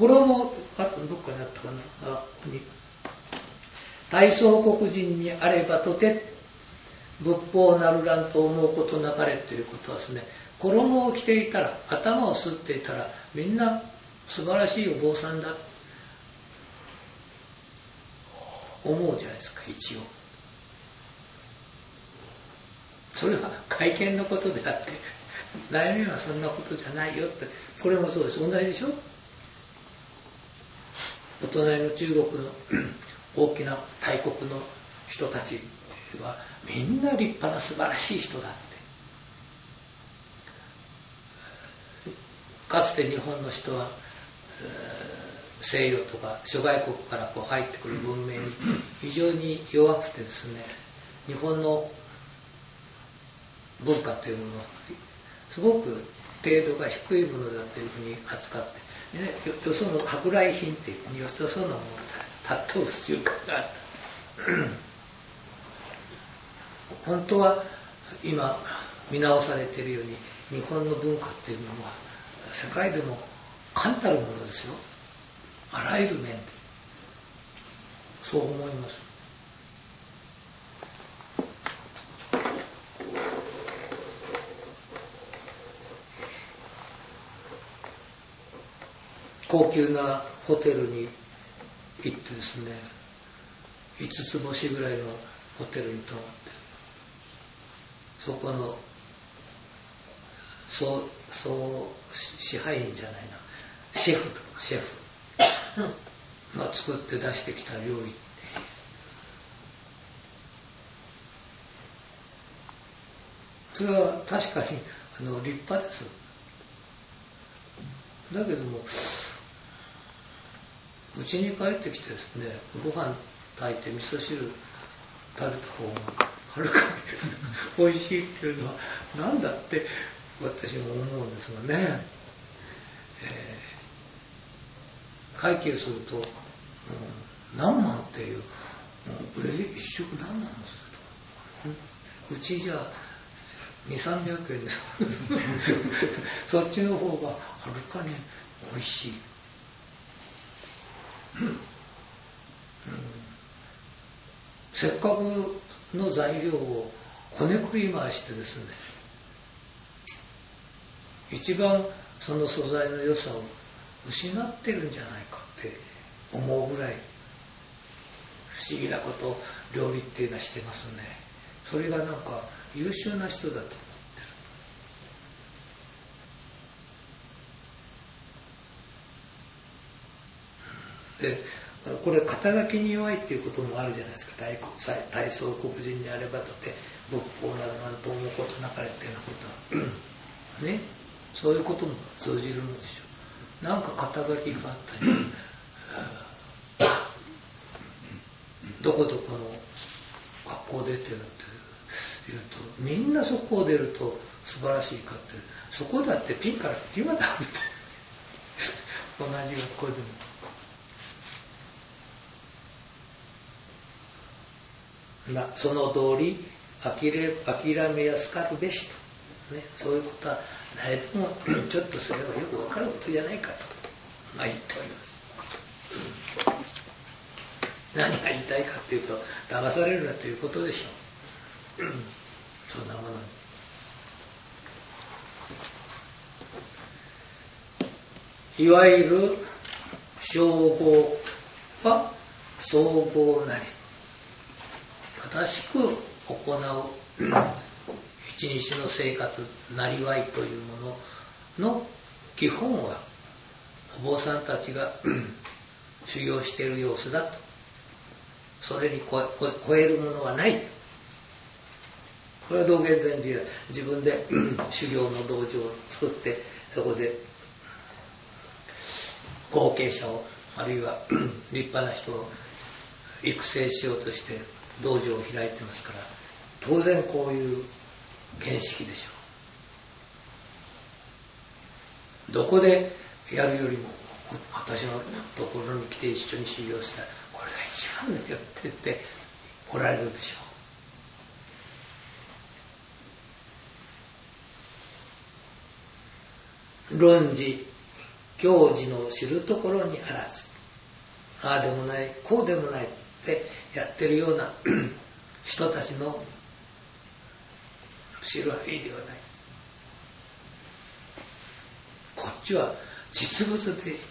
衣、あとどっかにあったかな、大宋国人にあればとて仏法なるらんと思うことなかれということはですね、衣を着ていたら、頭をすっていたら、みんな素晴らしいお坊さんだ思うじゃないですか、一応。それは会見のことであって、悩みはそんなことじゃないよって、これもそうです。同じでしょ。お隣の中国の大きな大国の人たちはみんな立派な素晴らしい人だって。かつて日本の人は西洋とか諸外国からこう入ってくる文明に非常に弱くてですね、日本の文化というものはすごく程度が低いものだというふうに扱って、ね、よその舶来品っていうよそのものだたっと習慣があった。本当は今見直されているように日本の文化っていうものは世界でも冠たるものですよ。あらゆる面でそう思います。高級なホテルに行ってですね、5つ星ぐらいのホテルに泊まって、そこの総支配員じゃないな、シェフが作って出してきた料理、それは確かに立派です。だけどもうちに帰ってきてですね、ご飯炊いて味噌汁食べた方がはるかに美味しいっていうのは何だって私も思うんですがね、会計すると、何万っていう、一食何万すると、うちじゃ2、300円ですそっちの方がはるかに美味しい。せっかくの材料をこねくり回してですね、一番その素材の良さを失ってるんじゃないかって思うぐらい不思議なことを料理っていうのはしてますね。それがなんか優秀な人だと思ってる。でこれ肩書きに弱いっていうこともあるじゃないですか。大宋国人にあればとて仏法などなんと思うことなかれっていうようなことはね、そういうことも通じるのでしょう。なんか肩書きがあったりどこどこの学校出てるっていうと、みんなそこを出ると素晴らしいかって、そこだってピンからキリまであるって同じ学校でもその通り諦めやすかるべしと、ね、そういうことは誰でもちょっとすればよく分かることじゃないかと、言っております。何が言いたいかっていうと、騙されるなということでしょう。そんなものに。いわゆる称号は総合なり、正しく行う一日の生活なりわいというものの基本はお坊さんたちが修行している様子だと。それに超えるものはない。これは道元禅師が自分で修行の道場を作って、そこで後継者をあるいは立派な人を育成しようとして道場を開いてますから、当然こういう見識でしょう。どこでやるよりも私のところに来て一緒に修行したらこれが一番だよって言っておられるでしょう。論事行事の知るところにあらず、ああでもないこうでもないってやってるような人たちの知る範囲ではない。こっちは実物で生きてる。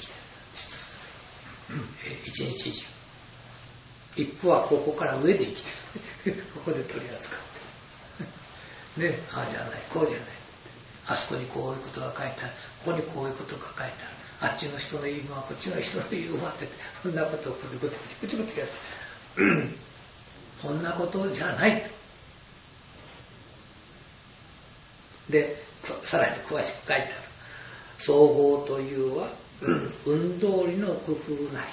一日中。一歩はここから上で生きてる。ここで取り扱ってね、ああじゃないこうじゃない、あそこにこういうことが書いてある、ここにこういうことが書いてある、あっちの人の言い分はこっちの人の言い分はって、そんなことをこちこちこちやってそんなことじゃない。でさらに詳しく書いてある。総合というは運動理の工夫なり。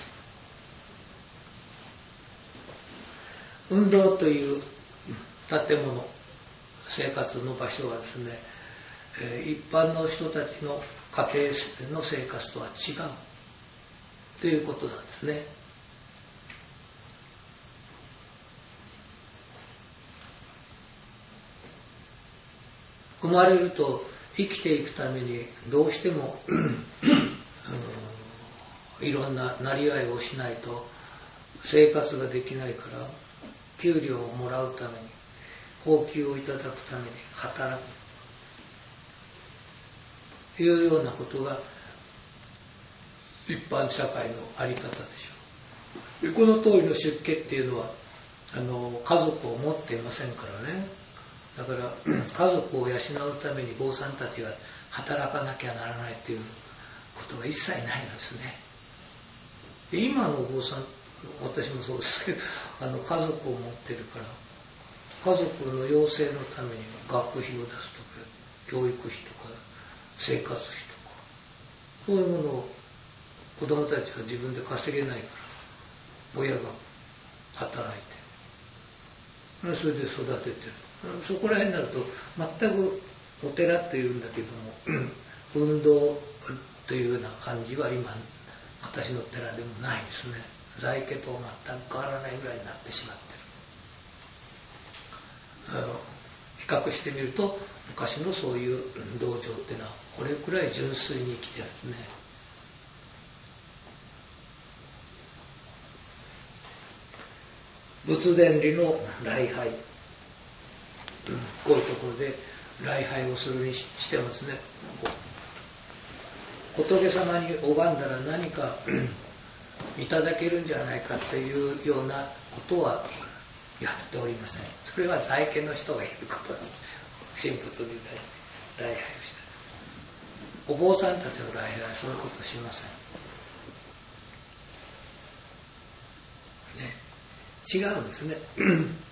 運動という建物、生活の場所はですね、一般の人たちの家庭の生活とは違うということなんですね。生まれると生きていくためにどうしてもいろんななりわいをしないと生活ができないから、給料をもらうために、報酬をいただくために働くというようなことが一般社会のあり方でしょう。でこの通りの出家っていうのは家族を持っていませんからね。だから家族を養うために坊さんたちが働かなきゃならないということが一切ないのですね。で今の坊さん、私もそうですけど、家族を持ってるから、家族の養成のために学費を出すとか、教育費とか、生活費とか、そういうものを子供たちが自分で稼げないから、親が働いて、それで育ててる。そこら辺になると、全くお寺っていうんだけども、運動というような感じは今、私の寺でもないですね。在家と全く変わらないぐらいになってしまってる。比較してみると、昔のそういう道場っていうのはこれくらい純粋に生きてるんですね。仏伝理の礼拝、こういうところで礼拝をするにしてもですね、仏様に拝んだら何かいただけるんじゃないかっていうようなことはやっておりません。それは在家の人がやることなんです。神仏に対して礼拝をした。お坊さんたちの礼拝はそういうことをしません。ね、違うんですね。